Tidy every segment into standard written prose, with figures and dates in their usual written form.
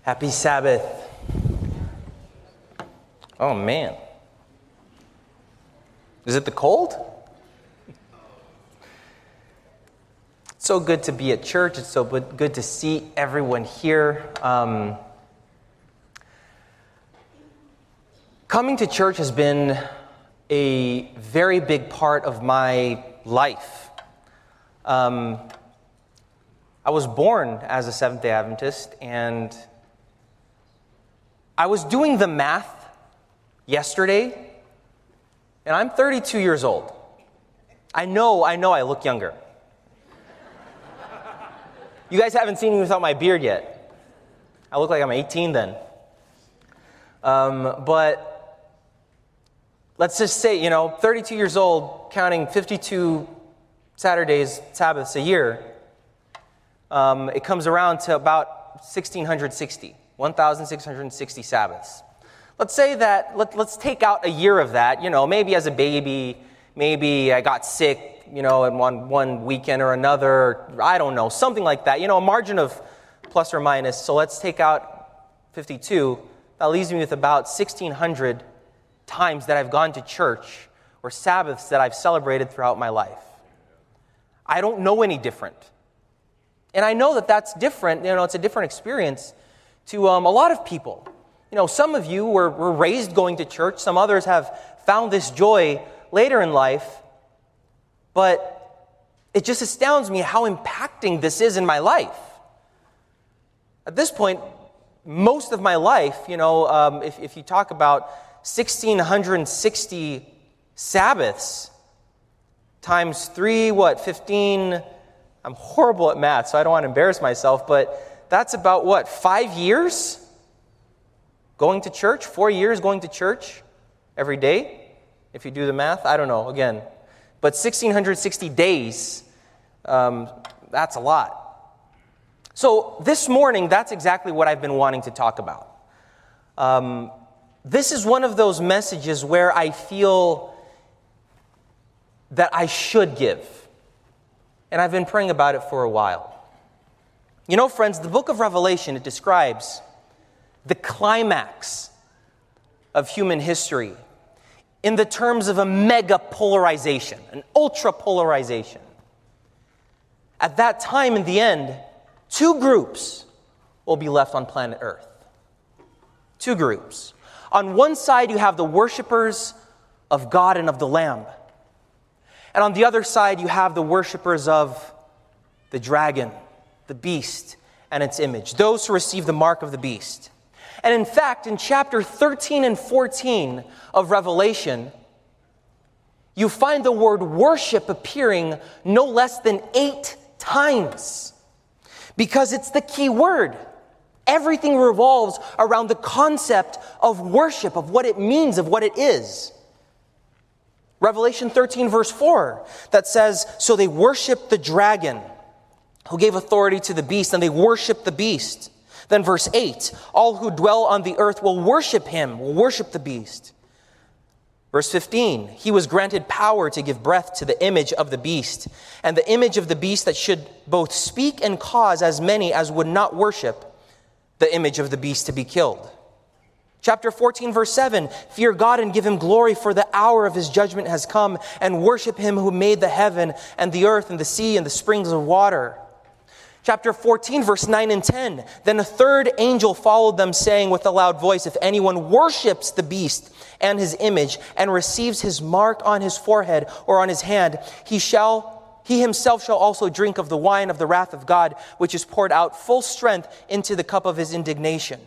Happy Sabbath. Oh man. Is it the cold? It's so good to be at church. It's so good to see everyone here. Coming to church has been a very big part of my life. I was born as a Seventh-day Adventist, and I was doing the math yesterday, and I'm 32 years old. I know I look younger. You guys haven't seen me without my beard yet. I look like I'm 18 then. But let's just say, 32 years old, counting 52 Saturdays, Sabbaths a year, it comes around to about 1,660 Sabbaths. Let's say that, let's take out a year of that, maybe as a baby, maybe I got sick, in one weekend or another, I don't know, something like that, a margin of plus or minus. So let's take out 52. That leaves me with about 1,600 times that I've gone to church or Sabbaths that I've celebrated throughout my life. I don't know any different. And I know that that's different, it's a different experience to a lot of people. Some of you were raised going to church. Some others have found this joy later in life. But it just astounds me how impacting this is in my life. At this point, most of my life, if you talk about 1,660 Sabbaths times 3, 15? I'm horrible at math, so I don't want to embarrass myself, but that's about 5 years going to church? 4 years going to church every day? If you do the math, I don't know, again. But 1,660 days, that's a lot. So this morning, that's exactly what I've been wanting to talk about. This is one of those messages where I feel that I should give. And I've been praying about it for a while. Friends, the book of Revelation, it describes the climax of human history in the terms of a mega polarization, an ultra polarization. At that time, in the end, 2 groups will be left on planet Earth. 2 groups. On one side, you have the worshipers of God and of the Lamb. And on the other side, you have the worshipers of the dragon, the beast, and its image, those who receive the mark of the beast. And in fact, in chapter 13 and 14 of Revelation, you find the word worship appearing no less than 8 times. Because it's the key word. Everything revolves around the concept of worship, of what it means, of what it is. Revelation 13 verse 4, that says, so they worshiped the dragon, who gave authority to the beast, and they worshiped the beast. Then verse 8, all who dwell on the earth will worship him, will worship the beast. Verse 15, he was granted power to give breath to the image of the beast, and the image of the beast that should both speak and cause as many as would not worship the image of the beast to be killed. Chapter 14, verse 7, fear God and give him glory, for the hour of his judgment has come, and worship him who made the heaven and the earth and the sea and the springs of water. Chapter 14, verse 9 and 10, then a third angel followed them, saying with a loud voice, if anyone worships the beast and his image and receives his mark on his forehead or on his hand, he himself shall also drink of the wine of the wrath of God, which is poured out full strength into the cup of his indignation.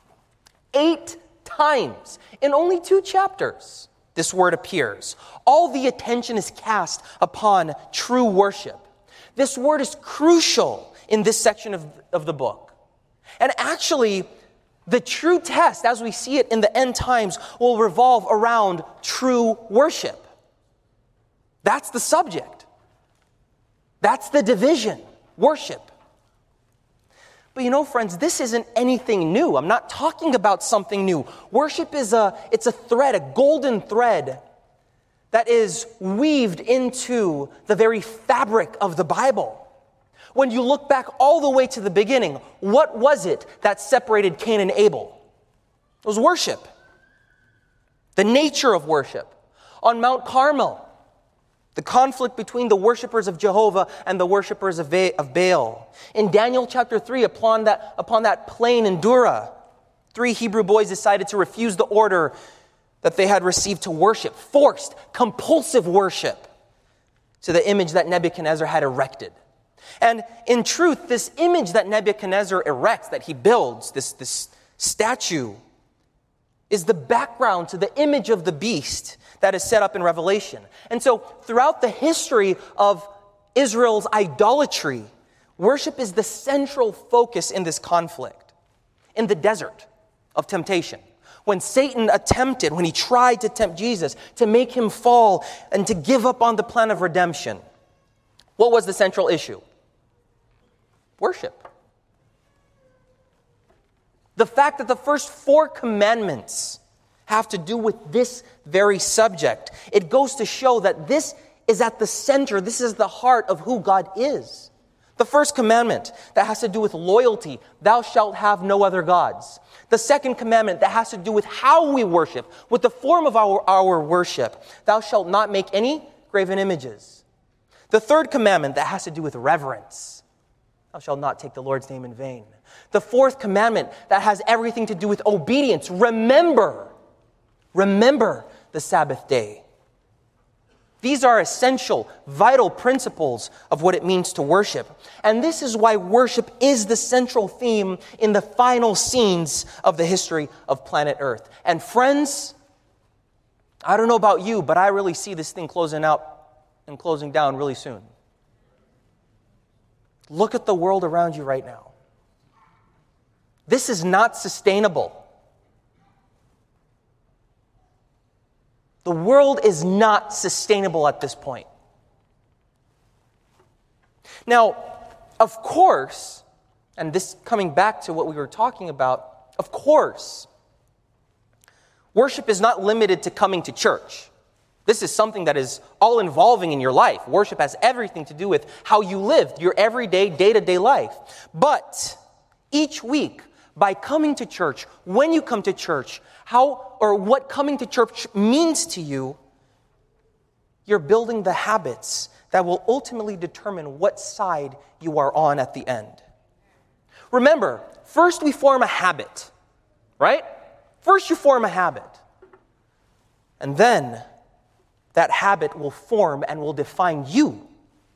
8 times in only 2 chapters, this word appears. All the attention is cast upon true worship. This word is crucial in this section of the book. And actually, the true test, as we see it in the end times, will revolve around true worship. That's the subject. That's the division, worship. But friends, this isn't anything new. I'm not talking about something new. Worship is it's a thread, a golden thread that is weaved into the very fabric of the Bible. When you look back all the way to the beginning, what was it that separated Cain and Abel? It was worship. The nature of worship. On Mount Carmel, the conflict between the worshipers of Jehovah and the worshipers of Baal. In Daniel chapter 3, upon that plain in Dura, 3 Hebrew boys decided to refuse the order that they had received to worship, forced, compulsive worship to the image that Nebuchadnezzar had erected. And in truth, this image that Nebuchadnezzar erects, that he builds, this statue, is the background to the image of the beast that is set up in Revelation. And so throughout the history of Israel's idolatry, worship is the central focus in this conflict. In the desert of temptation, when Satan attempted, when he tried to tempt Jesus, to make him fall and to give up on the plan of redemption, what was the central issue? Worship. The fact that the first 4 commandments have to do with this very subject, it goes to show that this is at the center, this is the heart of who God is. The first commandment that has to do with loyalty, thou shalt have no other gods. The second commandment that has to do with how we worship, with the form of our worship, thou shalt not make any graven images. The third commandment that has to do with reverence, thou shalt not take the Lord's name in vain. The fourth commandment that has everything to do with obedience, remember the Sabbath day. These are essential, vital principles of what it means to worship. And this is why worship is the central theme in the final scenes of the history of planet Earth. And friends, I don't know about you, but I really see this thing closing out and closing down really soon. Look at the world around you right now. This is not sustainable. The world is not sustainable at this point. Now, of course, and this coming back to what we were talking about, of course, worship is not limited to coming to church. This is something that is all involving in your life. Worship has everything to do with how you live, your everyday, day-to-day life. But each week, by coming to church, when you come to church, what coming to church means to you, you're building the habits that will ultimately determine what side you are on at the end. Remember, first we form a habit, right? First you form a habit. And then that habit will form and will define you.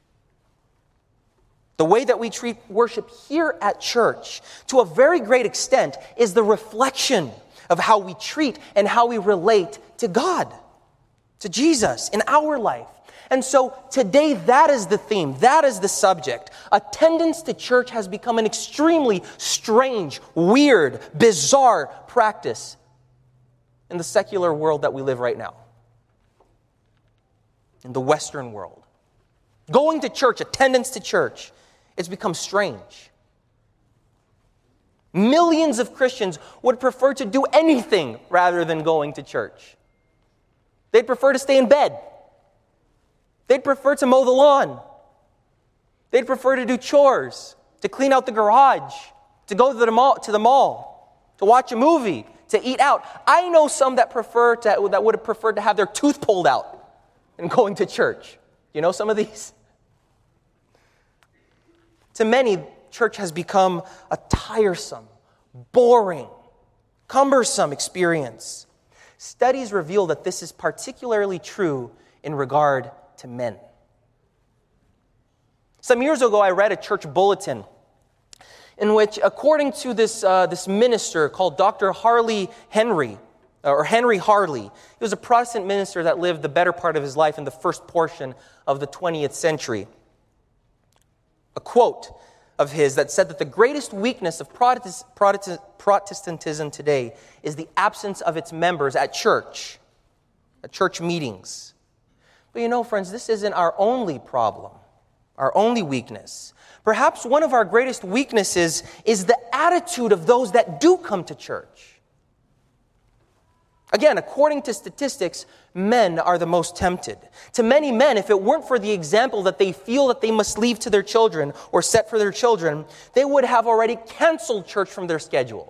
The way that we treat worship here at church, to a very great extent, is the reflection of how we treat and how we relate to God, to Jesus in our life. And so today, that is the theme, that is the subject. Attendance to church has become an extremely strange, weird, bizarre practice in the secular world that we live right now, in the Western world. Going to church, attendance to church, it's become strange. Millions of Christians would prefer to do anything rather than going to church. They'd prefer to stay in bed. They'd prefer to mow the lawn. They'd prefer to do chores, to clean out the garage, to go to the mall, to watch a movie, to eat out. I know some that would have preferred to have their tooth pulled out and going to church. You know some of these? To many, church has become a tiresome, boring, cumbersome experience. Studies reveal that this is particularly true in regard to men. Some years ago, I read a church bulletin in which, according to this minister called Dr. Henry Harley, he was a Protestant minister that lived the better part of his life in the first portion of the 20th century. A quote of his that said that the greatest weakness of Protestantism today is the absence of its members at church meetings. But you know, friends, this isn't our only problem, our only weakness. Perhaps one of our greatest weaknesses is the attitude of those that do come to church. Again, according to statistics, men are the most tempted. To many men, if it weren't for the example that they feel that they must leave to their children or set for their children, they would have already canceled church from their schedule.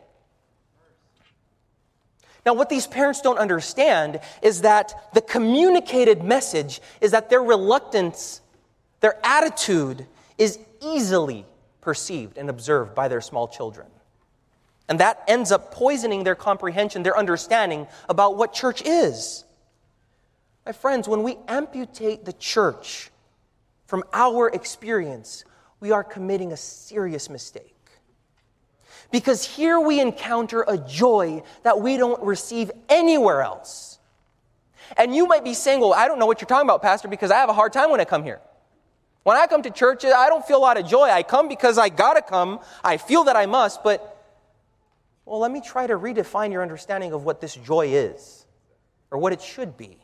Now, what these parents don't understand is that the communicated message is that their reluctance, their attitude is easily perceived and observed by their small children. And that ends up poisoning their comprehension, their understanding about what church is. My friends, when we amputate the church from our experience, we are committing a serious mistake. Because here we encounter a joy that we don't receive anywhere else. And you might be saying, well, I don't know what you're talking about, Pastor, because I have a hard time when I come here. When I come to church, I don't feel a lot of joy. I come because I gotta come. I feel that I must, but well, let me try to redefine your understanding of what this joy is, or what it should be.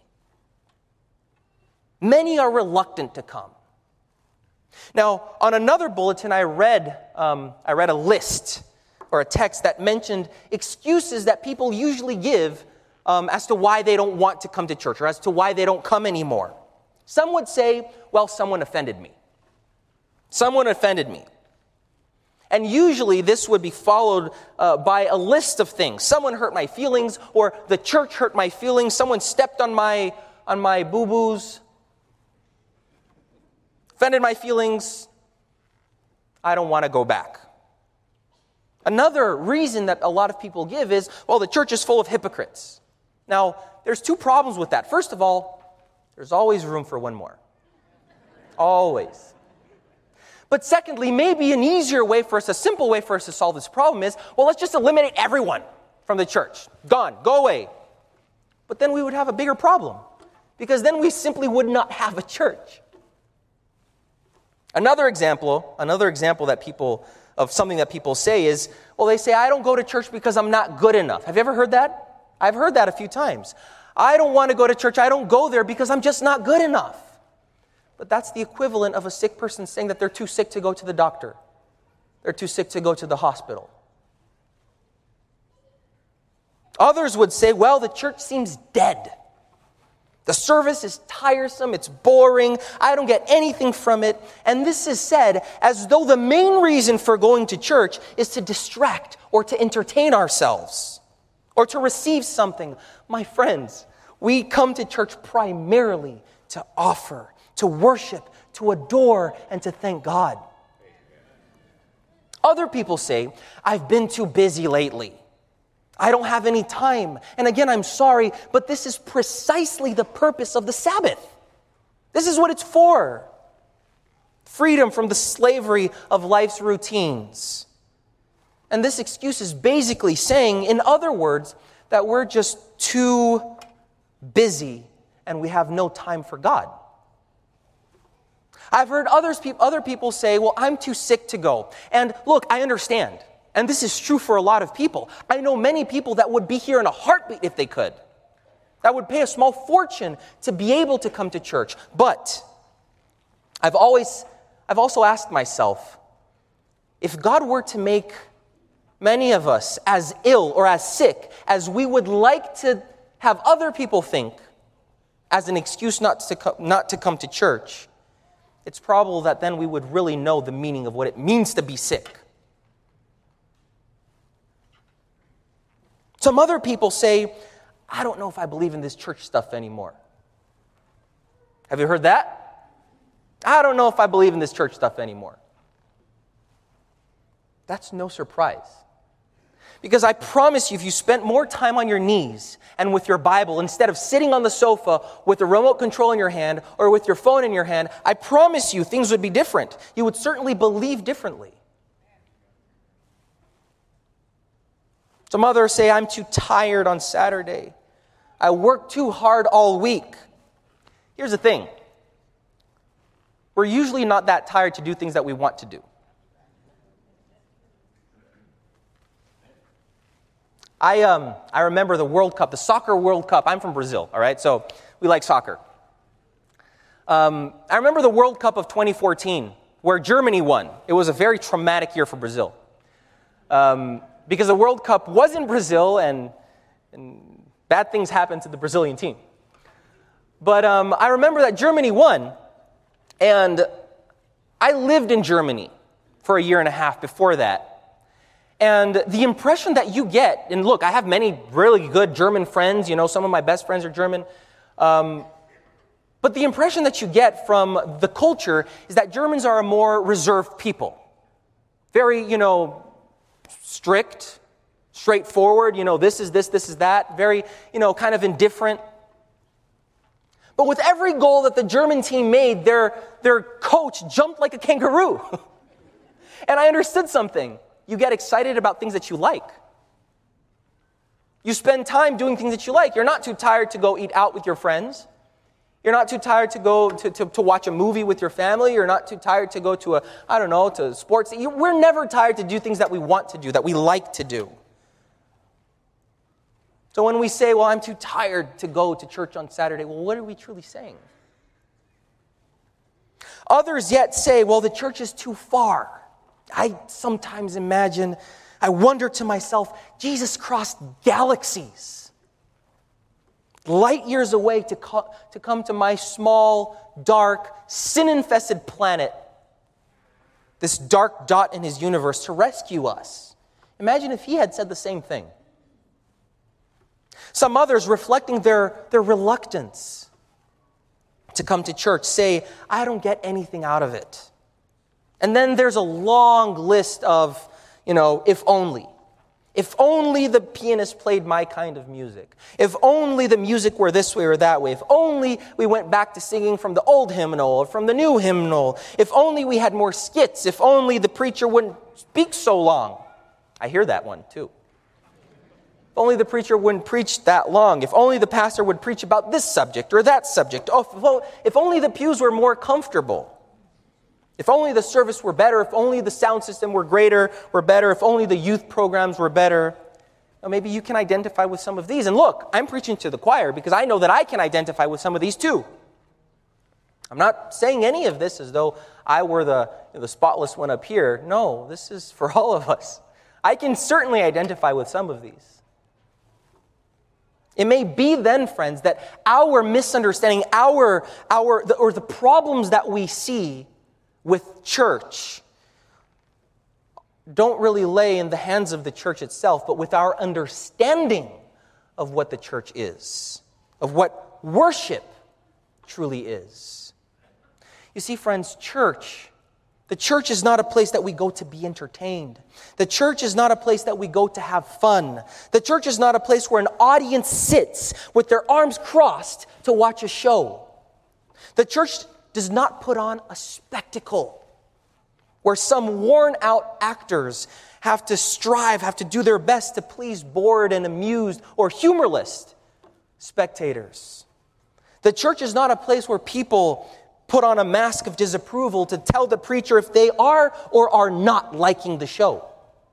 Many are reluctant to come. Now, on another bulletin, I read a list or a text that mentioned excuses that people usually give as to why they don't want to come to church or as to why they don't come anymore. Some would say, well, someone offended me. Someone offended me. And usually this would be followed by a list of things. Someone hurt my feelings, or the church hurt my feelings. Someone stepped on my boo-boos, offended my feelings. I don't want to go back. Another reason that a lot of people give is, well, the church is full of hypocrites. Now, there's two problems with that. First of all, there's always room for one more. Always. But secondly, maybe an easier way for us, a simple way for us to solve this problem is, well, let's just eliminate everyone from the church. Gone. Go away. But then we would have a bigger problem, because then we simply would not have a church. Another example of something that people say is, well, they say, I don't go to church because I'm not good enough. Have you ever heard that? I've heard that a few times. I don't want to go to church. I don't go there because I'm just not good enough. But that's the equivalent of a sick person saying that they're too sick to go to the doctor. They're too sick to go to the hospital. Others would say, well, the church seems dead. The service is tiresome, it's boring, I don't get anything from it. And this is said as though the main reason for going to church is to distract or to entertain ourselves or to receive something. My friends, we come to church primarily to offer, to worship, to adore, and to thank God. Other people say, I've been too busy lately. I don't have any time. And again, I'm sorry, but this is precisely the purpose of the Sabbath. This is what it's for. Freedom from the slavery of life's routines. And this excuse is basically saying, in other words, that we're just too busy and we have no time for God. I've heard other people say, well, I'm too sick to go. And look, I understand. And this is true for a lot of people. I know many people that would be here in a heartbeat if they could. That would pay a small fortune to be able to come to church. But I've also asked myself, if God were to make many of us as ill or as sick as we would like to have other people think as an excuse not to come to church, it's probable that then we would really know the meaning of what it means to be sick. Some other people say, I don't know if I believe in this church stuff anymore. Have you heard that? I don't know if I believe in this church stuff anymore. That's no surprise. Because I promise you, if you spent more time on your knees and with your Bible instead of sitting on the sofa with the remote control in your hand or with your phone in your hand, I promise you things would be different. You would certainly believe differently. Some others say, I'm too tired on Saturday. I work too hard all week. Here's the thing. We're usually not that tired to do things that we want to do. I remember the World Cup, the soccer World Cup. I'm from Brazil, all right? So we like soccer. I remember the World Cup of 2014 where Germany won. It was a very traumatic year for Brazil. Because the World Cup was in Brazil and bad things happened to the Brazilian team. But I remember that Germany won, and I lived in Germany for a year and a half before that. And the impression that you get, and look, I have many really good German friends, some of my best friends are German, but the impression that you get from the culture is that Germans are a more reserved people. Very, strict, straightforward, this is this, this is that, very, kind of indifferent. But with every goal that the German team made, their coach jumped like a kangaroo. And I understood something. You get excited about things that you like. You spend time doing things that you like. You're not too tired to go eat out with your friends. You're not too tired to go to watch a movie with your family. You're not too tired to go to to sports. We're never tired to do things that we want to do, that we like to do. So when we say, well, I'm too tired to go to church on Saturday, well, what are we truly saying? Others yet say, well, the church is too far. I sometimes imagine, I wonder to myself, Jesus crossed galaxies, light years away to come to my small, dark, sin-infested planet, this dark dot in his universe, to rescue us. Imagine if he had said the same thing. Some others, reflecting their reluctance to come to church, say, I don't get anything out of it. And then there's a long list of, if only. If only the pianist played my kind of music. If only the music were this way or that way. If only we went back to singing from the old hymnal or from the new hymnal. If only we had more skits. If only the preacher wouldn't speak so long. I hear that one too. If only the preacher wouldn't preach that long. If only the pastor would preach about this subject or that subject. Oh, if only the pews were more comfortable. If only the service were better, if only the sound system were better, if only the youth programs were better. Now maybe you can identify with some of these. And look, I'm preaching to the choir because I know that I can identify with some of these too. I'm not saying any of this as though I were the spotless one up here. No, this is for all of us. I can certainly identify with some of these. It may be then, friends, that our misunderstanding, the problems that we see with church don't really lay in the hands of the church itself, but with our understanding of what the church is, of what worship truly is. You see, friends, the church is not a place that we go to be entertained. The church is not a place that we go to have fun. The church is not a place where an audience sits with their arms crossed to watch a show. The church does not put on a spectacle where some worn-out actors have to do their best to please bored and amused or humorless spectators. The church is not a place where people put on a mask of disapproval to tell the preacher if they are or are not liking the show.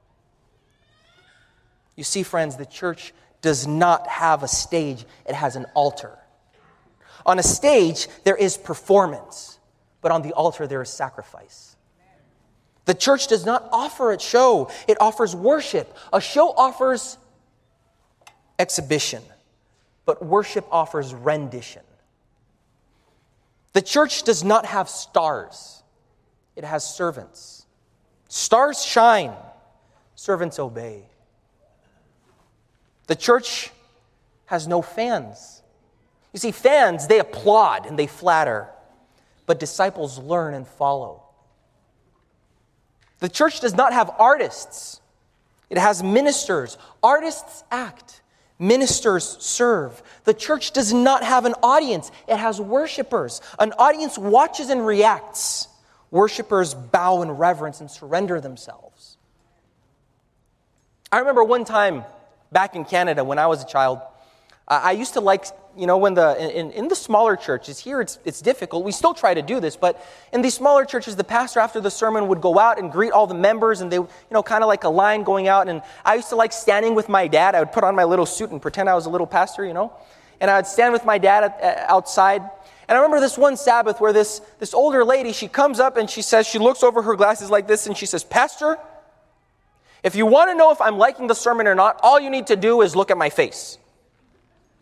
You see, friends, the church does not have a stage, it has an altar. On a stage, there is performance, but on the altar, there is sacrifice. The church does not offer a show, it offers worship. A show offers exhibition, but worship offers rendition. The church does not have stars, it has servants. Stars shine, servants obey. The church has no fans. You see, fans, they applaud and they flatter, but disciples learn and follow. The church does not have artists. It has ministers. Artists act. Ministers serve. The church does not have an audience. It has worshipers. An audience watches and reacts. Worshipers bow in reverence and surrender themselves. I remember one time back in Canada when I was a child, I used to like, when in the smaller churches, here it's difficult. We still try to do this, but in these smaller churches, the pastor after the sermon would go out and greet all the members, and they, kind of like a line going out. And I used to like standing with my dad. I would put on my little suit and pretend I was a little pastor, and I would stand with my dad outside. And I remember this one Sabbath where this older lady, she comes up and she looks over her glasses like this, and she says, "Pastor, if you want to know if I'm liking the sermon or not, all you need to do is look at my face."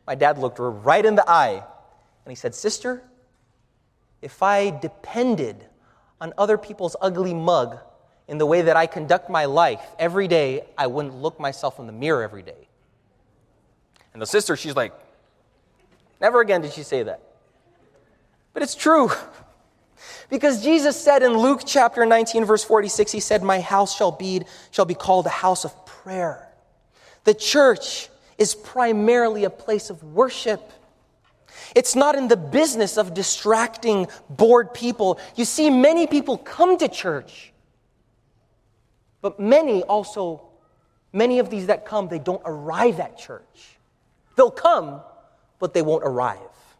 My dad looked her right in the eye, and he said, "Sister, if I depended on other people's ugly mug in the way that I conduct my life every day, I wouldn't look myself in the mirror every day." And the sister, she's like, never again did she say that. But it's true. Because Jesus said in Luke chapter 19, verse 46, he said, "My house shall be called a house of prayer." The church is primarily a place of worship. It's not in the business of distracting bored people. You see, many people come to church, but many of these that come, they don't arrive at church. They'll come, but they won't arrive.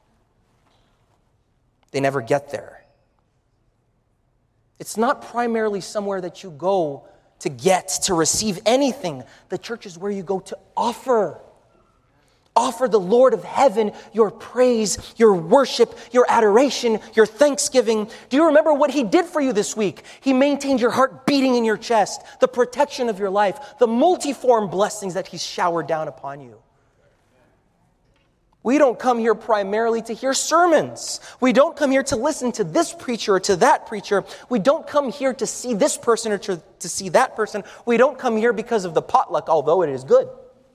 They never get there. It's not primarily somewhere that you go to receive anything. The church is where you go to offer. Offer the Lord of heaven your praise, your worship, your adoration, your thanksgiving. Do you remember what He did for you this week? He maintained your heart beating in your chest, the protection of your life, the multiform blessings that He's showered down upon you. We don't come here primarily to hear sermons. We don't come here to listen to this preacher or to that preacher. We don't come here to see this person or to see that person. We don't come here because of the potluck, although it is good.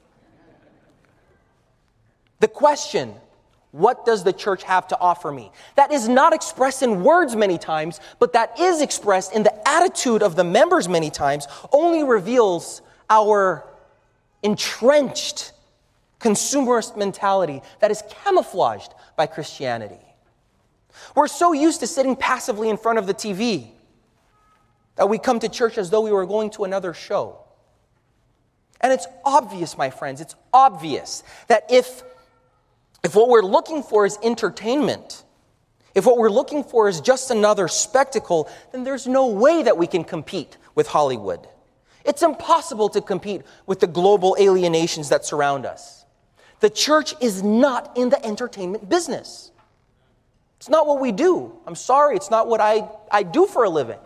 The question, what does the church have to offer me? That is not expressed in words many times, but that is expressed in the attitude of the members many times, only reveals our entrenched consumerist mentality that is camouflaged by Christianity. We're so used to sitting passively in front of the TV that we come to church as though we were going to another show. And it's obvious, my friends, it's obvious that if what we're looking for is entertainment, if what we're looking for is just another spectacle, then there's no way that we can compete with Hollywood. It's impossible to compete with the global alienations that surround us. The church is not in the entertainment business. It's not what we do. I'm sorry, it's not what I do for a living.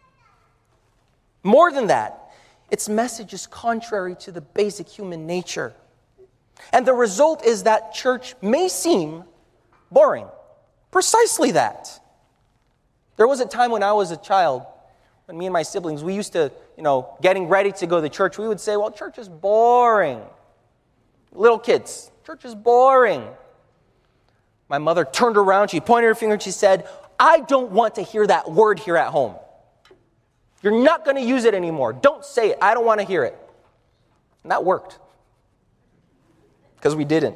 More than that, its message is contrary to the basic human nature. And the result is that church may seem boring. Precisely that. There was a time when I was a child, when me and my siblings, we used to, getting ready to go to church, we would say, well, church is boring. Little kids, church is boring. My mother turned around, she pointed her finger, and she said, "I don't want to hear that word here at home. You're not going to use it anymore. Don't say it. I don't want to hear it." And that worked. Because we didn't.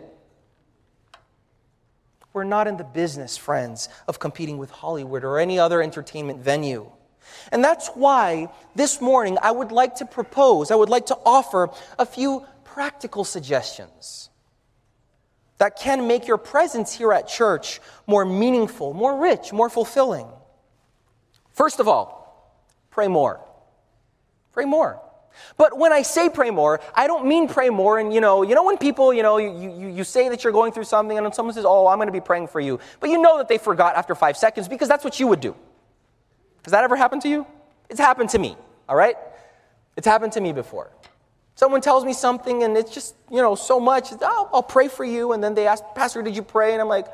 We're not in the business, friends, of competing with Hollywood or any other entertainment venue. And that's why this morning I would like to offer a few practical suggestions that can make your presence here at church more meaningful, more rich, more fulfilling. First of all, pray more. Pray more. But when I say pray more, I don't mean pray more and, when people, you say that you're going through something and someone says, "Oh, I'm going to be praying for you." But you know that they forgot after 5 seconds because that's what you would do. Has that ever happened to you? It's happened to me, all right? It's happened to me before. Someone tells me something and it's just, so much. I'll pray for you. And then they ask, "Pastor, did you pray?" And I'm like,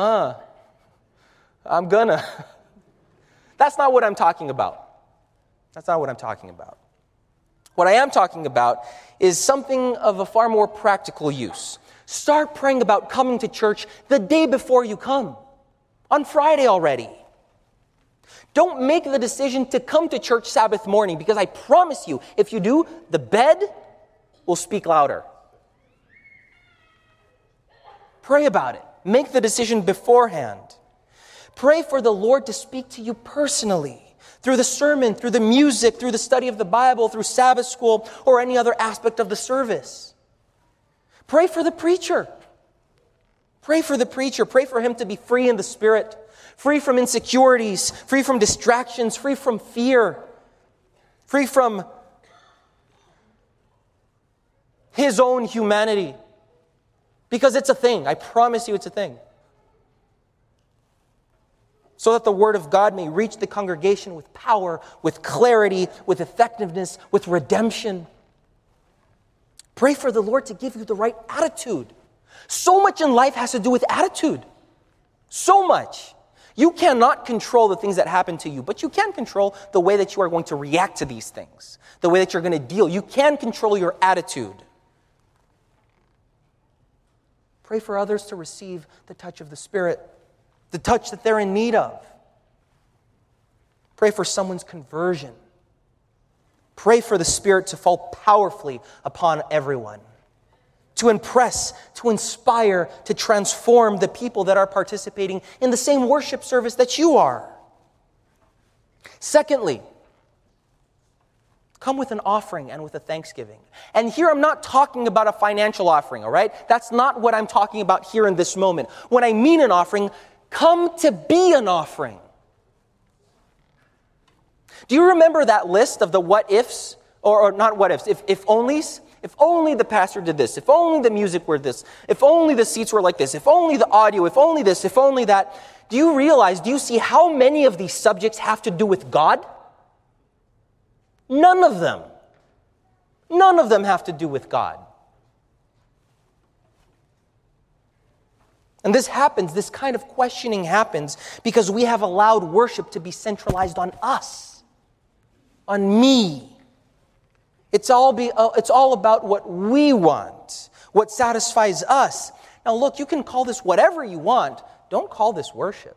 I'm gonna. That's not what I'm talking about. That's not what I'm talking about. What I am talking about is something of a far more practical use. Start praying about coming to church the day before you come, on Friday already. Don't make the decision to come to church Sabbath morning, because I promise you, if you do, the bed will speak louder. Pray about it. Make the decision beforehand. Pray for the Lord to speak to you personally, through the sermon, through the music, through the study of the Bible, through Sabbath school, or any other aspect of the service. Pray for the preacher. Pray for the preacher. Pray for him to be free in the Spirit, free from insecurities, free from distractions, free from fear, free from his own humanity. Because it's a thing. I promise you it's a thing. So that the Word of God may reach the congregation with power, with clarity, with effectiveness, with redemption. Pray for the Lord to give you the right attitude. So much in life has to do with attitude. So much. You cannot control the things that happen to you, but you can control the way that you are going to react to these things, the way that you're going to deal. You can control your attitude. Pray for others to receive the touch of the Spirit, the touch that they're in need of. Pray for someone's conversion. Pray for the Spirit to fall powerfully upon everyone, to impress, to inspire, to transform the people that are participating in the same worship service that you are. Secondly, come with an offering and with a thanksgiving. And here I'm not talking about a financial offering, all right? That's not what I'm talking about here in this moment. When I mean an offering, come to be an offering. Do you remember that list of the what ifs, or not what ifs, if onlys? If only the pastor did this, if only the music were this, if only the seats were like this, if only the audio, if only this, if only that. Do you see how many of these subjects have to do with God? None of them. None of them have to do with God. And this kind of questioning happens because we have allowed worship to be centralized on us, on me. It's all about what we want, what satisfies us. Now look, you can call this whatever you want. Don't call this worship.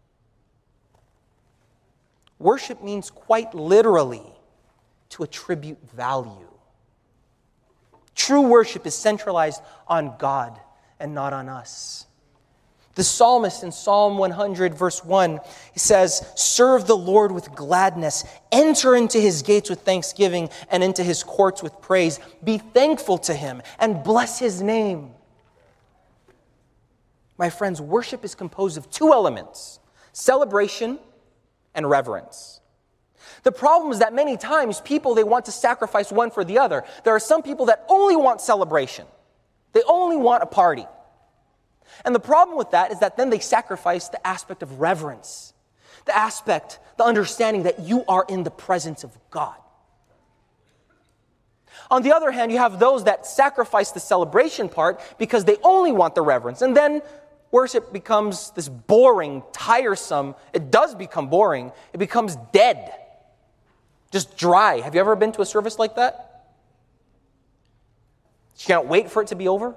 Worship means quite literally to attribute value. True worship is centralized on God and not on us. The psalmist in Psalm 100, verse 1, he says, "Serve the Lord with gladness, enter into his gates with thanksgiving, and into his courts with praise. Be thankful to him, and bless his name." My friends, worship is composed of two elements, celebration and reverence. The problem is that many times people, they want to sacrifice one for the other. There are some people that only want celebration. They only want a party. And the problem with that is that then they sacrifice the aspect of reverence, the understanding that you are in the presence of God. On the other hand, you have those that sacrifice the celebration part because they only want the reverence. And then worship becomes this boring, tiresome. It does become boring. It becomes dead, just dry. Have you ever been to a service like that? You can't wait for it to be over?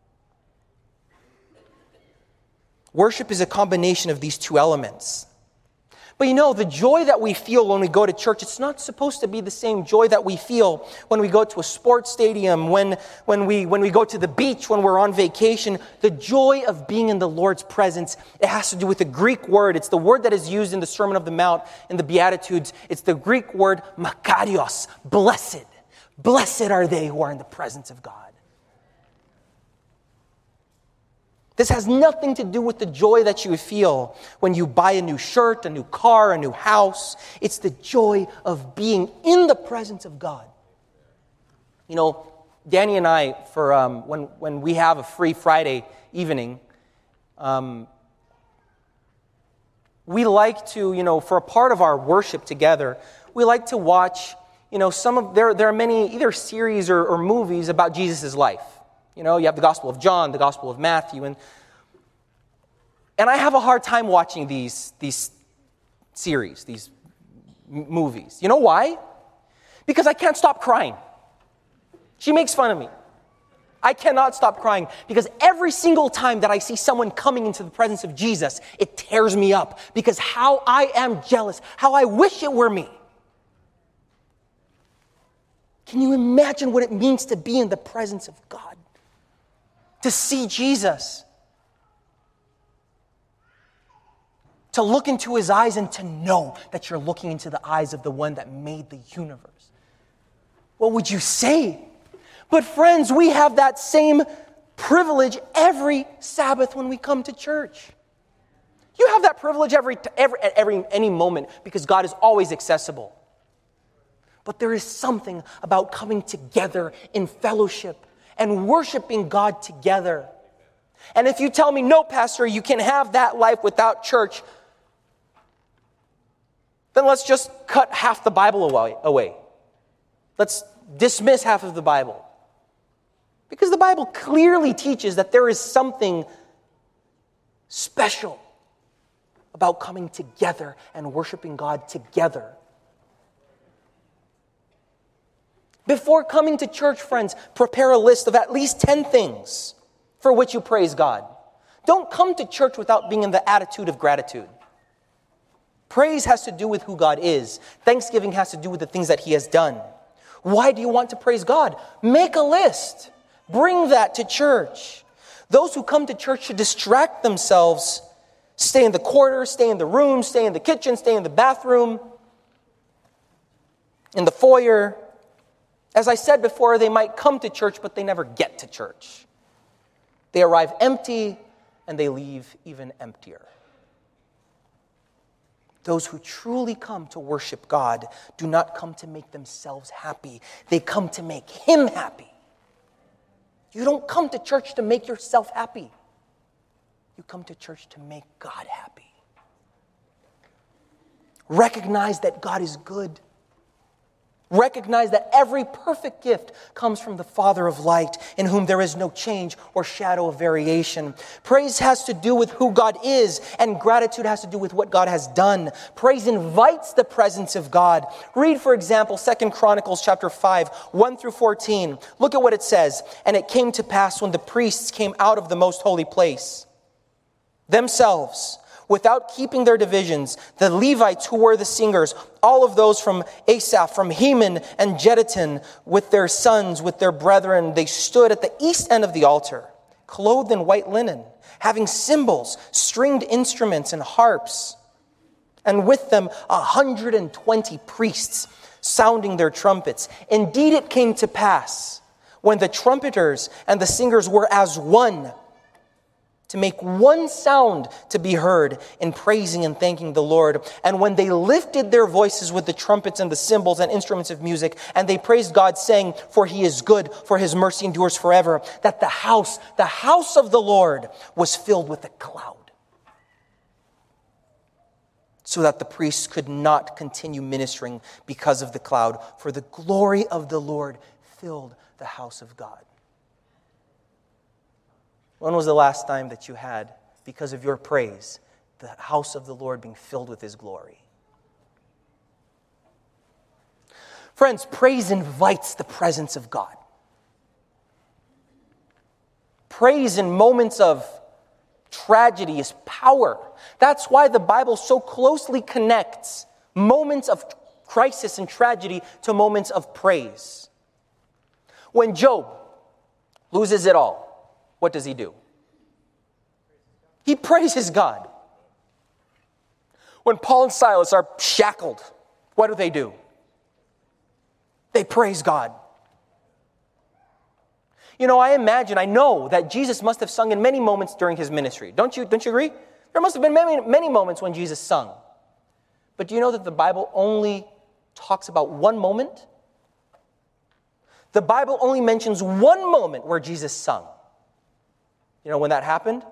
Worship is a combination of these two elements. But the joy that we feel when we go to church, it's not supposed to be the same joy that we feel when we go to a sports stadium, when we go to the beach, when we're on vacation. The joy of being in the Lord's presence, it has to do with the Greek word. It's the word that is used in the Sermon on the Mount, in the Beatitudes. It's the Greek word makarios, blessed. Blessed are they who are in the presence of God. This has nothing to do with the joy that you feel when you buy a new shirt, a new car, a new house. It's the joy of being in the presence of God. Danny and I, for when we have a free Friday evening, we like to, for a part of our worship together, we like to watch, there are many either series or movies about Jesus' life. You have the Gospel of John, the Gospel of Matthew, and I have a hard time watching these series, these movies. You know why? Because I can't stop crying. She makes fun of me. I cannot stop crying because every single time that I see someone coming into the presence of Jesus, it tears me up because how I am jealous, how I wish it were me. Can you imagine what it means to be in the presence of God? To see Jesus, to look into his eyes and to know that you're looking into the eyes of the one that made the universe. What would you say? But friends, we have that same privilege every Sabbath when we come to church. You have that privilege at any moment because God is always accessible. But there is something about coming together in fellowship and worshiping God together. And if you tell me, no, Pastor, you can have that life without church, then let's just cut half the Bible away. Let's dismiss half of the Bible. Because the Bible clearly teaches that there is something special about coming together and worshiping God together. Before coming to church, friends, prepare a list of at least 10 things for which you praise God. Don't come to church without being in the attitude of gratitude. Praise has to do with who God is. Thanksgiving has to do with the things that He has done. Why do you want to praise God? Make a list. Bring that to church. Those who come to church should distract themselves. Stay in the corridor, stay in the room, stay in the kitchen, stay in the bathroom, in the foyer. As I said before, they might come to church, but they never get to church. They arrive empty, and they leave even emptier. Those who truly come to worship God do not come to make themselves happy. They come to make Him happy. You don't come to church to make yourself happy. You come to church to make God happy. Recognize that God is good. Recognize that every perfect gift comes from the Father of light, in whom there is no change or shadow of variation. Praise has to do with who God is, and gratitude has to do with what God has done. Praise invites the presence of God. Read, for example, 2 Chronicles chapter 5, 1 through 14. Look at what it says. And it came to pass when the priests came out of the most holy place, themselves, without keeping their divisions, the Levites who were the singers, all of those from Asaph, from Heman and Jeduthun, with their sons, with their brethren, they stood at the east end of the altar, clothed in white linen, having cymbals, stringed instruments, and harps, and with them 120 priests sounding their trumpets. Indeed, it came to pass, when the trumpeters and the singers were as one, to make one sound to be heard in praising and thanking the Lord. And when they lifted their voices with the trumpets and the cymbals and instruments of music, and they praised God, saying, for He is good, for His mercy endures forever, that the house of the Lord was filled with a cloud, so that the priests could not continue ministering because of the cloud, for the glory of the Lord filled the house of God. When was the last time that you had, because of your praise, the house of the Lord being filled with His glory? Friends, praise invites the presence of God. Praise in moments of tragedy is power. That's why the Bible so closely connects moments of crisis and tragedy to moments of praise. When Job loses it all, what does he do? He praises God. When Paul and Silas are shackled, what do? They praise God. You know, I know that Jesus must have sung in many moments during His ministry. Don't you agree? There must have been many moments when Jesus sung. But do you know that the Bible only talks about one moment? The Bible only mentions one moment where Jesus sung. You know when that happened?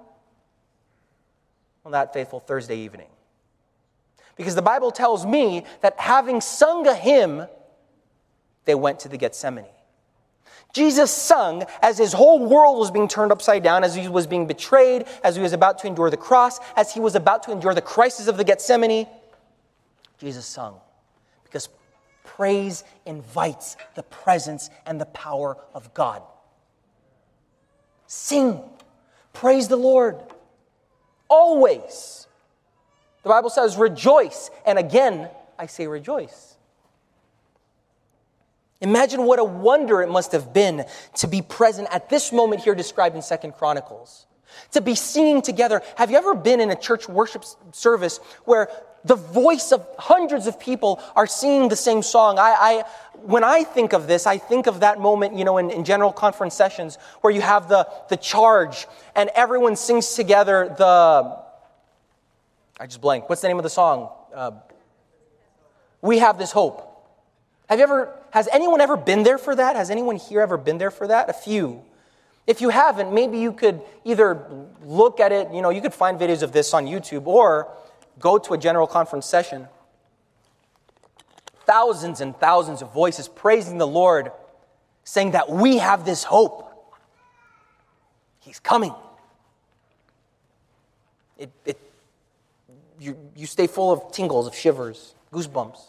On that fateful Thursday evening. Because the Bible tells me that having sung a hymn, they went to the Gethsemane. Jesus sung as His whole world was being turned upside down, as He was being betrayed, as He was about to endure the cross, as He was about to endure the crisis of the Gethsemane. Jesus sung because praise invites the presence and the power of God. Sing. Praise the Lord. Always. The Bible says rejoice. And again, I say rejoice. Imagine what a wonder it must have been to be present at this moment here described in 2 Chronicles. To be singing together. Have you ever been in a church worship service where the voice of hundreds of people are singing the same song? When I think of this, I think of that moment, in general conference sessions where you have the charge and everyone sings together I just blanked. What's the name of the song? We Have This Hope. Has anyone ever been there for that? Has anyone here ever been there for that? A few. If you haven't, maybe you could either look at it, you could find videos of this on YouTube, or go to a general conference session. Thousands and thousands of voices praising the Lord, saying that we have this hope. He's coming. You stay full of tingles, of shivers, goosebumps.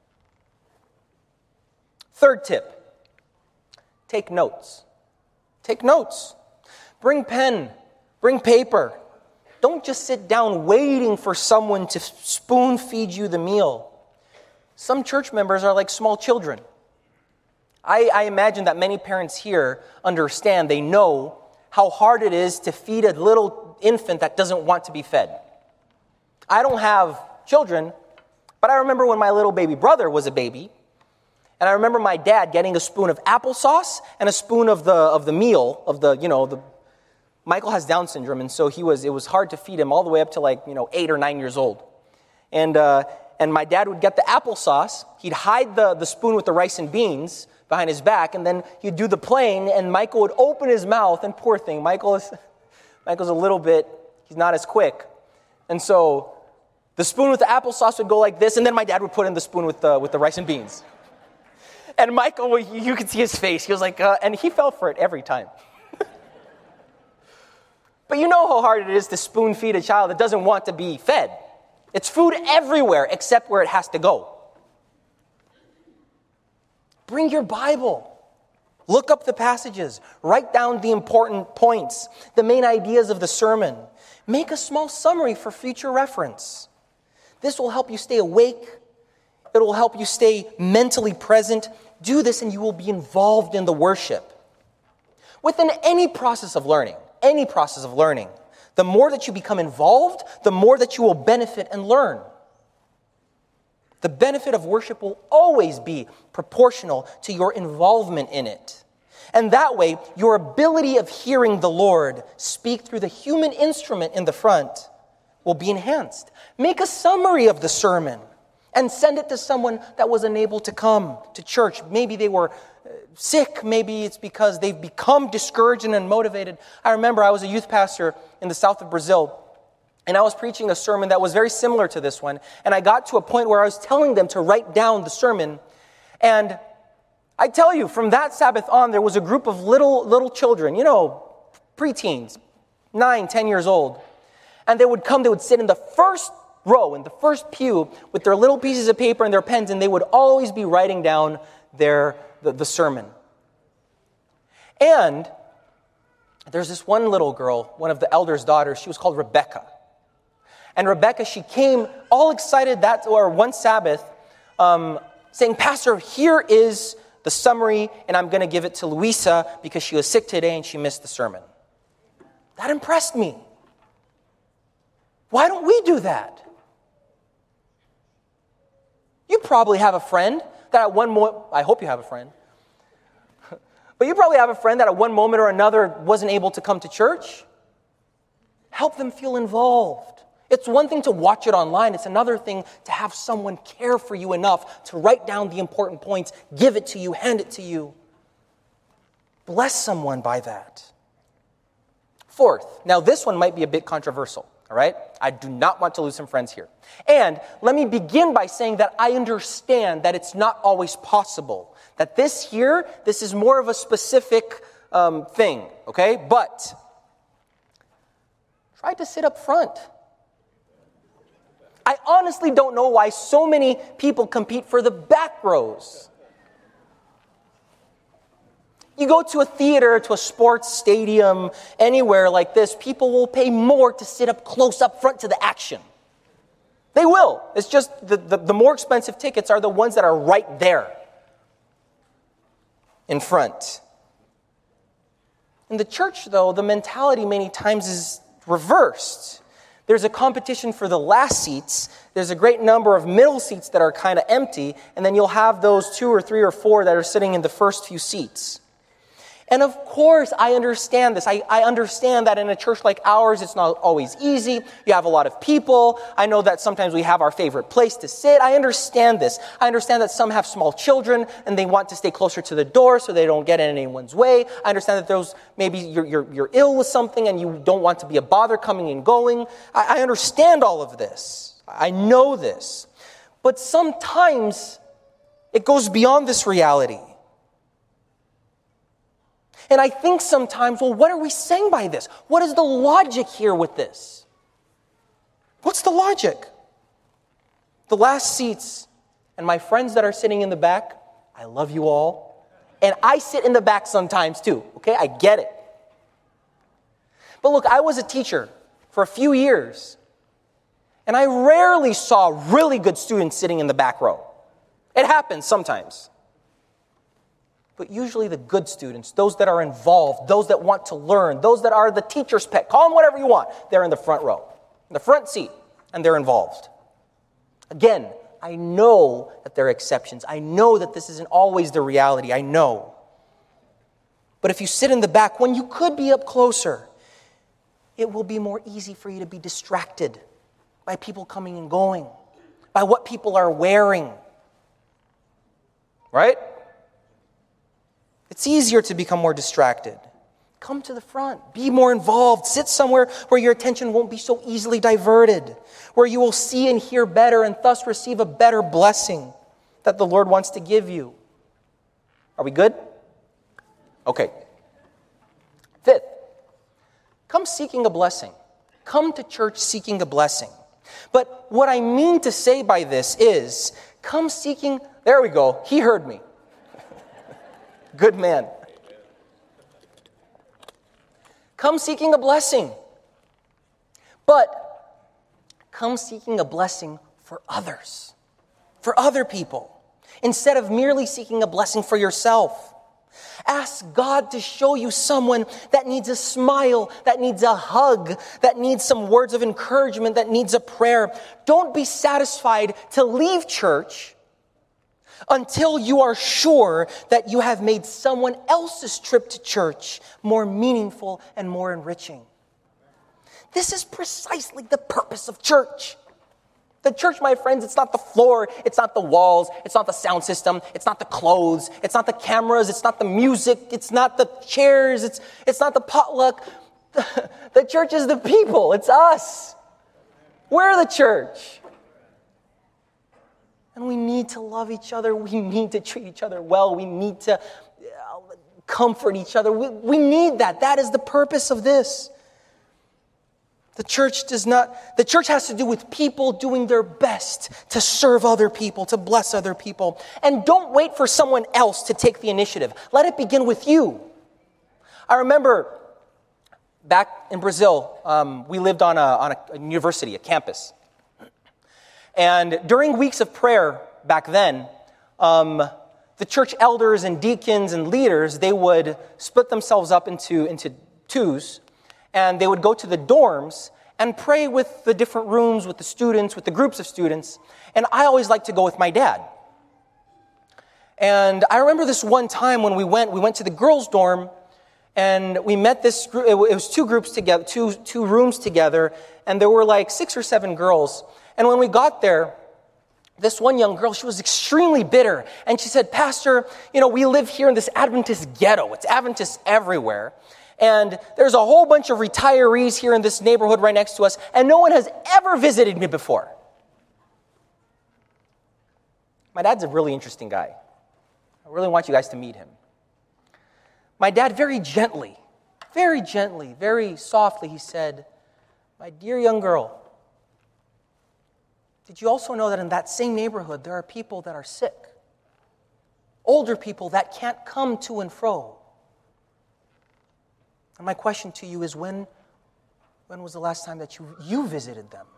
Third tip, take notes. Take notes. Bring pen, bring paper. Don't just sit down waiting for someone to spoon feed you the meal. Some church members are like small children. I imagine that many parents here understand, they know how hard it is to feed a little infant that doesn't want to be fed. I don't have children, but I remember when my little baby brother was a baby, and I remember my dad getting a spoon of applesauce and a spoon of the meal, Michael has Down syndrome, and so it was hard to feed him all the way up to 8 or 9 years old. And my dad would get the applesauce, he'd hide the spoon with the rice and beans behind his back, and then he'd do the playing, and Michael would open his mouth, and poor thing, Michael's a little bit, he's not as quick. And so the spoon with the applesauce would go like this, and then my dad would put in the spoon with the rice and beans. And Michael, you could see his face. He was like, and he fell for it every time. But you know how hard it is to spoon feed a child that doesn't want to be fed. It's food everywhere except where it has to go. Bring your Bible. Look up the passages. Write down the important points, the main ideas of the sermon. Make a small summary for future reference. This will help you stay awake. It will help you stay mentally present. Do this and you will be involved in the worship. Within any process of learning, the more that you become involved, the more that you will benefit and learn. The benefit of worship will always be proportional to your involvement in it. And that way, your ability of hearing the Lord speak through the human instrument in the front will be enhanced. Make a summary of the sermon and send it to someone that was unable to come to church. Maybe they were sick. Maybe it's because they've become discouraged and unmotivated. I remember I was a youth pastor in the south of Brazil, and I was preaching a sermon that was very similar to this one. And I got to a point where I was telling them to write down the sermon. And I tell you, from that Sabbath on, there was a group of little children, preteens, 9, 10 years old. And they would sit in the first row, in the first pew, with their little pieces of paper and their pens, and they would always be writing down the sermon. And there's this one little girl, one of the elders' daughters, she was called Rebecca. And Rebecca, she came all excited one Sabbath, saying, "Pastor, here is the summary, and I'm going to give it to Luisa because she was sick today and she missed the sermon." That impressed me. Why don't we do that? You probably have a friend that at one moment, I hope you have a friend, but you probably have a friend that at one moment or another wasn't able to come to church. Help them feel involved. It's one thing to watch it online. It's another thing to have someone care for you enough to write down the important points, give it to you, hand it to you. Bless someone by that. Fourth, now this one might be a bit controversial, all right? I do not want to lose some friends here. And let me begin by saying that I understand that it's not always possible. That this is more of a specific thing, okay? But try to sit up front. I honestly don't know why so many people compete for the back rows. You go to a theater, to a sports stadium, anywhere like this, people will pay more to sit up close up front to the action. They will. It's just the more expensive tickets are the ones that are right there in front. In the church, though, the mentality many times is reversed. There's a competition for the last seats. There's a great number of middle seats that are kind of empty, and then you'll have those 2 or 3 or 4 that are sitting in the first few seats. And of course, I understand this. I understand that in a church like ours, it's not always easy. You have a lot of people. I know that sometimes we have our favorite place to sit. I understand this. I understand that some have small children and they want to stay closer to the door so they don't get in anyone's way. I understand that those maybe you're ill with something and you don't want to be a bother coming and going. I understand all of this. I know this. But sometimes it goes beyond this reality. And I think sometimes, well, what are we saying by this? What is the logic here with this? What's the logic? The last seats and my friends that are sitting in the back, I love you all. And I sit in the back sometimes too, okay? I get it. But look, I was a teacher for a few years, and I rarely saw really good students sitting in the back row. It happens sometimes. But usually the good students, those that are involved, those that want to learn, those that are the teacher's pet, call them whatever you want, they're in the front row, in the front seat, and they're involved. Again, I know that there are exceptions. I know that this isn't always the reality. I know. But if you sit in the back when you could be up closer, it will be more easy for you to be distracted by people coming and going, by what people are wearing. Right? It's easier to become more distracted. Come to the front. Be more involved. Sit somewhere where your attention won't be so easily diverted, where you will see and hear better and thus receive a better blessing that the Lord wants to give you. Are we good? Okay. Fifth, come seeking a blessing. Come to church seeking a blessing. But what I mean to say by this is, come seeking, there we go, he heard me. Good man. Come seeking a blessing. But come seeking a blessing for others, for other people, instead of merely seeking a blessing for yourself. Ask God to show you someone that needs a smile, that needs a hug, that needs some words of encouragement, that needs a prayer. Don't be satisfied to leave church until you are sure that you have made someone else's trip to church more meaningful and more enriching. This is precisely the purpose of church. The church, my friends, it's not the floor, it's not the walls, it's not the sound system, it's not the clothes, it's not the cameras, it's not the music, it's not the chairs, it's not the potluck. The church is the people, it's us. We're the church. And we need to love each other. We need to treat each other well. We need to comfort each other. We need that. That is the purpose of this. The church has to do with people doing their best to serve other people, to bless other people. And don't wait for someone else to take the initiative. Let it begin with you. I remember back in Brazil, we lived on a university, a campus. And during weeks of prayer back then, the church elders and deacons and leaders, they would split themselves up into twos, and they would go to the dorms and pray with the different rooms, with the students, with the groups of students. And I always liked to go with my dad. And I remember this one time when we went to the girls' dorm, and we met this group. It was two groups together, two rooms together, and there were like 6 or 7 girls. And when we got there, this one young girl, she was extremely bitter. And she said, "Pastor, we live here in this Adventist ghetto. It's Adventists everywhere. And there's a whole bunch of retirees here in this neighborhood right next to us, and no one has ever visited me before." My dad's a really interesting guy. I really want you guys to meet him. My dad very gently, very softly, he said, "My dear young girl, did you also know that in that same neighborhood there are people that are sick? Older people that can't come to and fro. And my question to you is, when was the last time that you visited them?"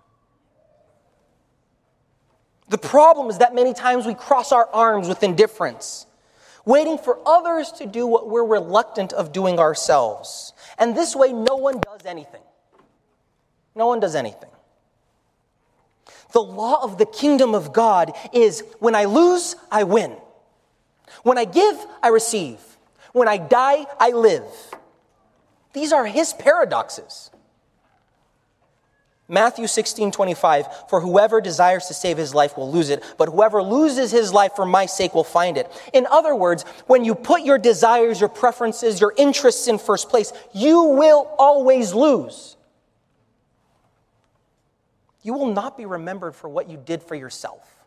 The problem is that many times we cross our arms with indifference, waiting for others to do what we're reluctant of doing ourselves. And this way, no one does anything. No one does anything. The law of the kingdom of God is, when I lose, I win. When I give, I receive. When I die, I live. These are his paradoxes. Matthew 16:25, "For whoever desires to save his life will lose it, but whoever loses his life for my sake will find it." In other words, when you put your desires, your preferences, your interests in first place, you will always lose. You will not be remembered for what you did for yourself.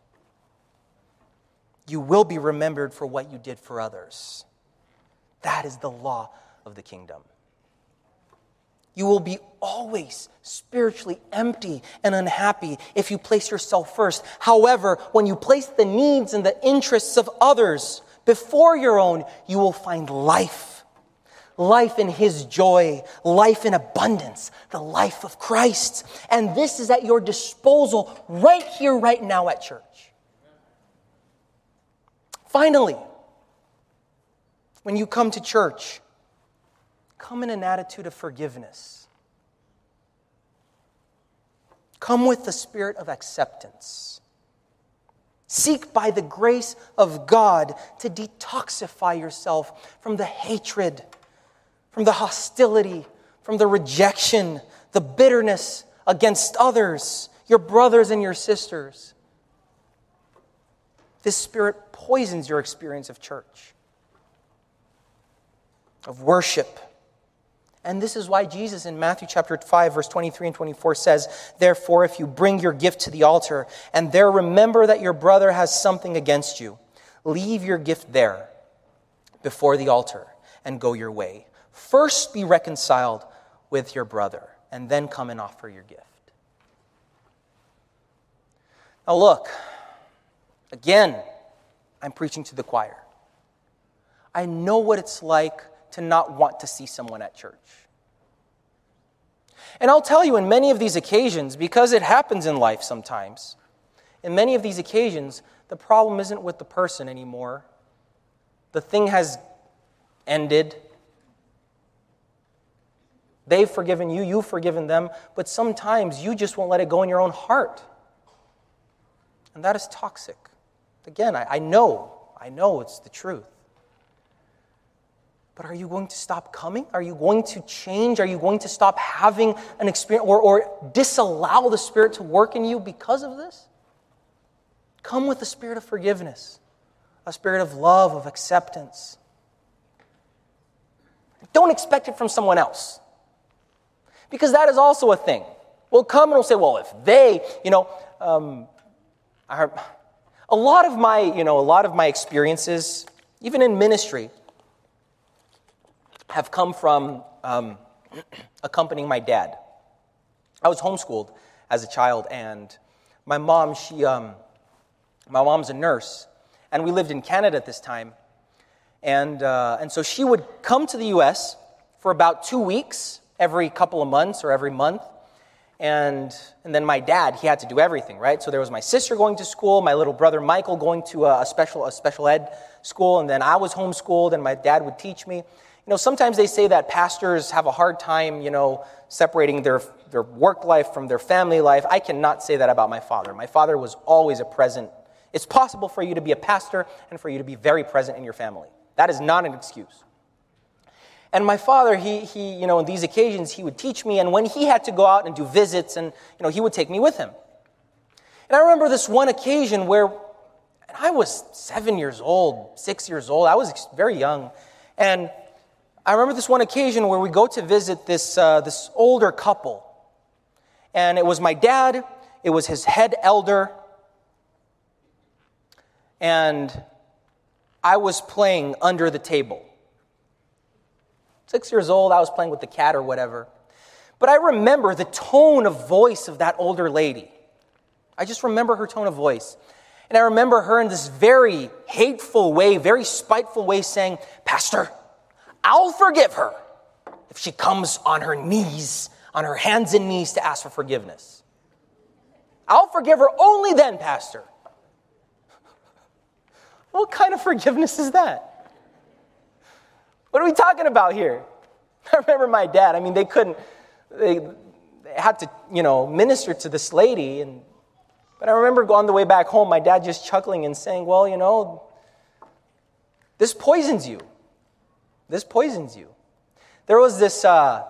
You will be remembered for what you did for others. That is the law of the kingdom. You will be always spiritually empty and unhappy if you place yourself first. However, when you place the needs and the interests of others before your own, you will find life. Life in His joy, life in abundance, the life of Christ. And this is at your disposal right here, right now at church. Finally, when you come to church, come in an attitude of forgiveness. Come with the spirit of acceptance. Seek by the grace of God to detoxify yourself from the hatred, from the hostility, from the rejection, the bitterness against others, your brothers and your sisters. This spirit poisons your experience of church, of worship. And this is why Jesus in Matthew chapter 5, verse 23 and 24 says, "Therefore, if you bring your gift to the altar, and there remember that your brother has something against you, leave your gift there before the altar and go your way. First be reconciled with your brother, and then come and offer your gift." Now look, again, I'm preaching to the choir. I know what it's like to not want to see someone at church. And I'll tell you, in many of these occasions, because it happens in life sometimes, in many of these occasions, the problem isn't with the person anymore. The thing has ended. They've forgiven you, you've forgiven them, but sometimes you just won't let it go in your own heart. And that is toxic. Again, I know it's the truth. But are you going to stop coming? Are you going to change? Are you going to stop having an experience or disallow the Spirit to work in you because of this? Come with the spirit of forgiveness, a spirit of love, of acceptance. Don't expect it from someone else, because that is also a thing. We'll come and we'll say, well, if they, a lot of my experiences, even in ministry, have come from accompanying my dad. I was homeschooled as a child, and my mom's a nurse, and we lived in Canada at this time, and so she would come to the U.S. for about 2 weeks, every couple of months or every month, and then my dad, he had to do everything, right? So there was my sister going to school, my little brother Michael going to a special ed school, and then I was homeschooled, and my dad would teach me. Sometimes they say that pastors have a hard time, separating their work life from their family life. I cannot say that about my father. My father was always a present. It's possible for you to be a pastor and for you to be very present in your family. That is not an excuse. And my father, he on these occasions, he would teach me, and when he had to go out and do visits, and, he would take me with him. And I remember this one occasion where I was 7 years old, 6 years old. I was very young, and I remember this one occasion where we go to visit this older couple. And it was my dad, it was his head elder, and I was playing under the table. 6 years old, I was playing with the cat or whatever. But I remember the tone of voice of that older lady. I just remember her tone of voice. And I remember her in this very hateful way, very spiteful way saying, "Pastor, I'll forgive her if she comes on her knees, on her hands and knees to ask for forgiveness. I'll forgive her only then, Pastor." What kind of forgiveness is that? What are we talking about here? I remember my dad, they had to, minister to this lady. But I remember on the way back home, my dad just chuckling and saying, well, this poisons you. This poisons you. There was this I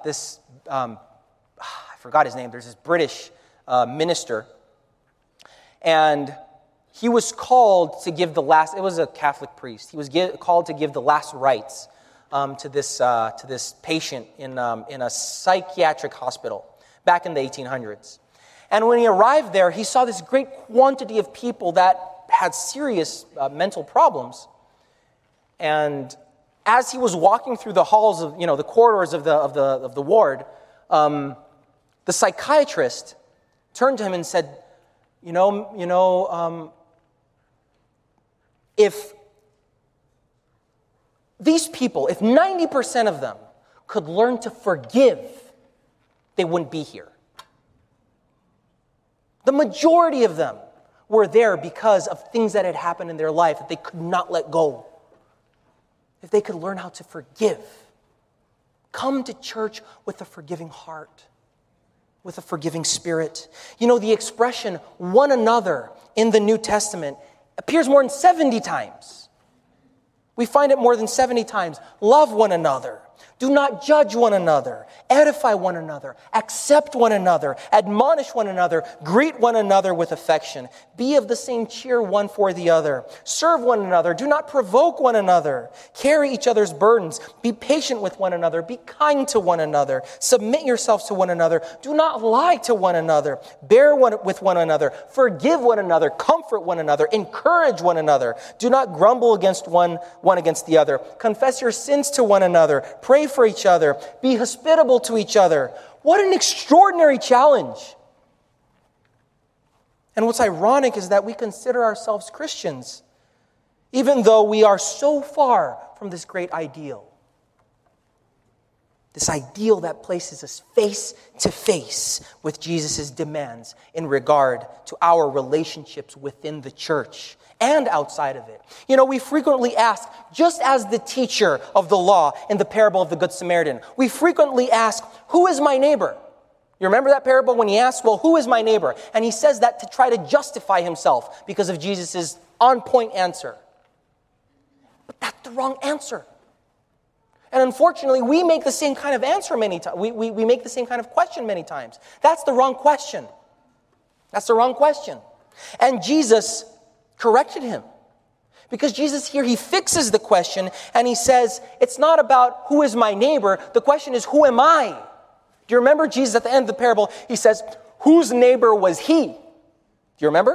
forgot his name. There's this British minister, and he was called to give the last. It was a Catholic priest. He was called to give the last rites to this patient in a psychiatric hospital back in the 1800s. And when he arrived there, he saw this great quantity of people that had serious mental problems, and as he was walking through the halls of, the corridors of the ward, the psychiatrist turned to him and said, if these people, if 90% of them could learn to forgive, they wouldn't be here. The majority of them were there because of things that had happened in their life that they could not let go. If they could learn how to forgive, come to church with a forgiving heart, with a forgiving spirit. The expression one another in the New Testament appears more than 70 times. We find it more than 70 times. Love one another. Do not judge one another. Edify one another. Accept one another. Admonish one another. Greet one another with affection. Be of the same cheer one for the other. Serve one another. Do not provoke one another. Carry each other's burdens. Be patient with one another. Be kind to one another. Submit yourselves to one another. Do not lie to one another. Bear with one another. Forgive one another. Comfort one another. Encourage one another. Do not grumble against one against the other. Confess your sins to one another. Pray for each other. Be hospitable to each other. What an extraordinary challenge. And what's ironic is that we consider ourselves Christians, even though we are so far from this great ideal. This ideal that places us face to face with Jesus' demands in regard to our relationships within the church and outside of it. We frequently ask, just as the teacher of the law in the parable of the Good Samaritan, we frequently ask, who is my neighbor? You remember that parable when he asks, well, who is my neighbor? And he says that to try to justify himself because of Jesus' on-point answer. But that's the wrong answer. And unfortunately, we make the same kind of answer many times. We make the same kind of question many times. That's the wrong question. That's the wrong question. And Jesus corrected him. Because Jesus here, he fixes the question and he says, it's not about who is my neighbor. The question is, who am I? Do you remember Jesus at the end of the parable? He says, whose neighbor was he? Do you remember?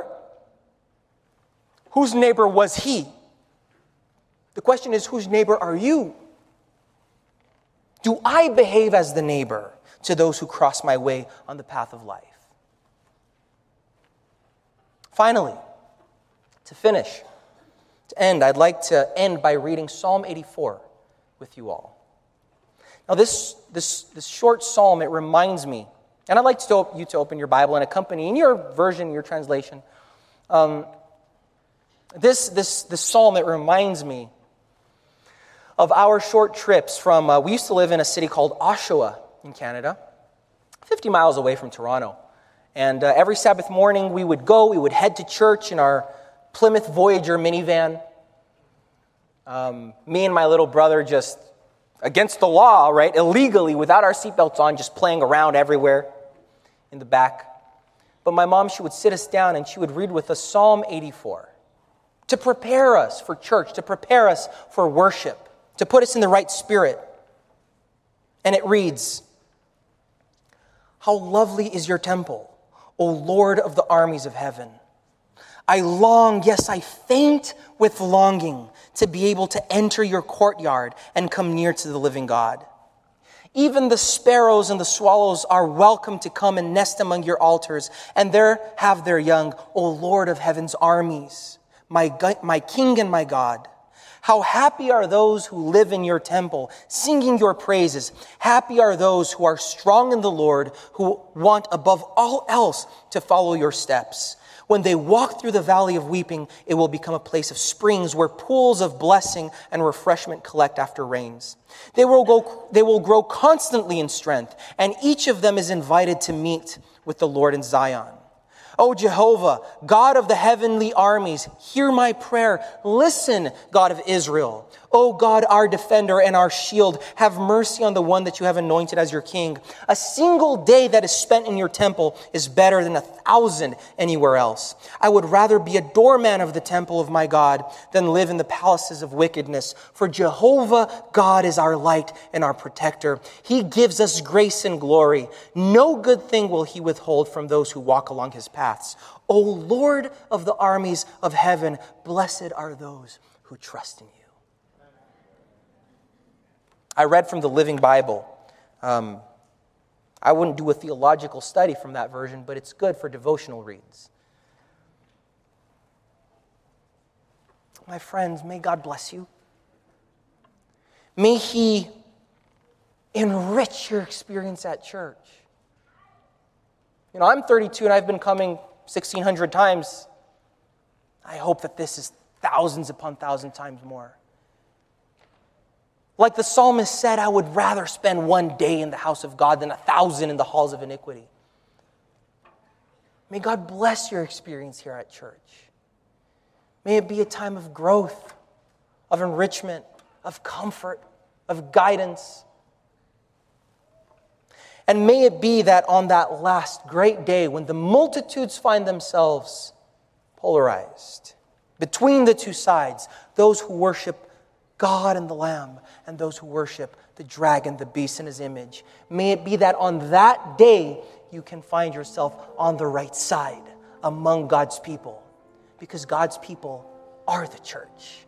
Whose neighbor was he? The question is, whose neighbor are you? Do I behave as the neighbor to those who cross my way on the path of life? Finally, to finish, to end, I'd like to end by reading Psalm 84 with you all. Now this short psalm, it reminds me, and I'd like you to open your Bible and accompany in your version, your translation. This psalm, it reminds me of our short trips from, we used to live in a city called Oshawa in Canada, 50 miles away from Toronto. And every Sabbath morning we would head to church in our Plymouth Voyager minivan. Me and my little brother just, against the law, right, illegally, without our seatbelts on, just playing around everywhere in the back. But my mom, she would sit us down and she would read with us Psalm 84 to prepare us for church, to prepare us for worship, to put us in the right spirit. And it reads, "How lovely is your temple, O Lord of the armies of heaven. I long, yes, I faint with longing to be able to enter your courtyard and come near to the living God. Even the sparrows and the swallows are welcome to come and nest among your altars, and there have their young, O Lord of heaven's armies, my King and my God. How happy are those who live in your temple, singing your praises. Happy are those who are strong in the Lord, who want above all else to follow your steps. When they walk through the valley of weeping, it will become a place of springs where pools of blessing and refreshment collect after rains. They will grow constantly in strength, and each of them is invited to meet with the Lord in Zion. O Jehovah, God of the heavenly armies, hear my prayer. Listen, God of Israel. O God, our defender and our shield, have mercy on the one that you have anointed as your king. A single day that is spent in your temple is better than 1,000 anywhere else. I would rather be a doorman of the temple of my God than live in the palaces of wickedness. For Jehovah, God, is our light and our protector. He gives us grace and glory. No good thing will he withhold from those who walk along his paths. O Lord of the armies of heaven, blessed are those who trust in you." I read from the Living Bible. I wouldn't do a theological study from that version, but it's good for devotional reads. My friends, may God bless you. May He enrich your experience at church. You know, I'm 32 and I've been coming 1,600 times. I hope that this is thousands upon thousands times more. Like the psalmist said, I would rather spend one day in the house of God than 1,000 in the halls of iniquity. May God bless your experience here at church. May it be a time of growth, of enrichment, of comfort, of guidance. And may it be that on that last great day, when the multitudes find themselves polarized between the two sides, those who worship God and the Lamb, and those who worship the dragon, the beast in his image. May it be that on that day, you can find yourself on the right side among God's people, because God's people are the church.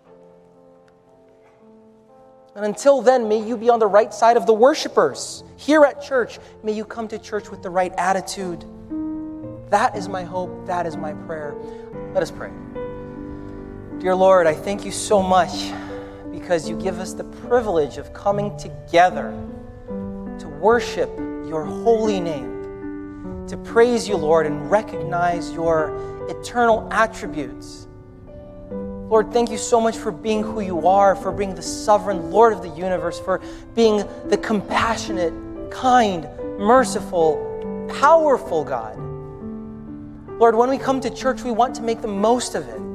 And until then, may you be on the right side of the worshipers. Here at church, may you come to church with the right attitude. That is my hope. That is my prayer. Let us pray. Dear Lord, I thank you so much because you give us the privilege of coming together to worship your holy name, to praise you, Lord, and recognize your eternal attributes. Lord, thank you so much for being who you are, for being the sovereign Lord of the universe, for being the compassionate, kind, merciful, powerful God. Lord, when we come to church, we want to make the most of it.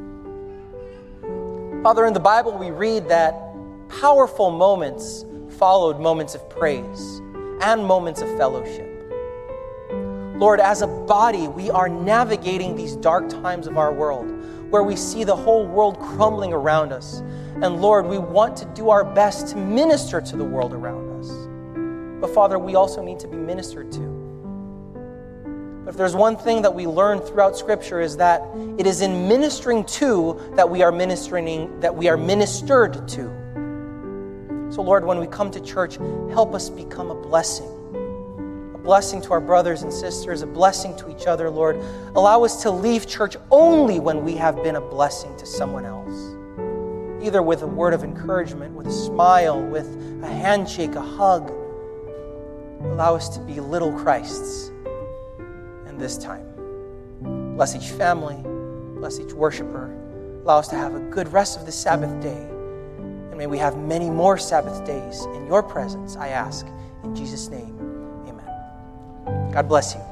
Father, in the Bible we read that powerful moments followed moments of praise and moments of fellowship. Lord, as a body, we are navigating these dark times of our world where we see the whole world crumbling around us. And Lord, we want to do our best to minister to the world around us. But Father, we also need to be ministered to. But if there's one thing that we learn throughout Scripture is that it is in ministering to that we are ministered to. So Lord, when we come to church, help us become a blessing to our brothers and sisters, a blessing to each other, Lord. Allow us to leave church only when we have been a blessing to someone else, either with a word of encouragement, with a smile, with a handshake, a hug. Allow us to be little Christs in this time. Bless each family, bless each worshiper. Allow us to have a good rest of the Sabbath day, and may we have many more Sabbath days in your presence, I ask, in Jesus' name. God bless you.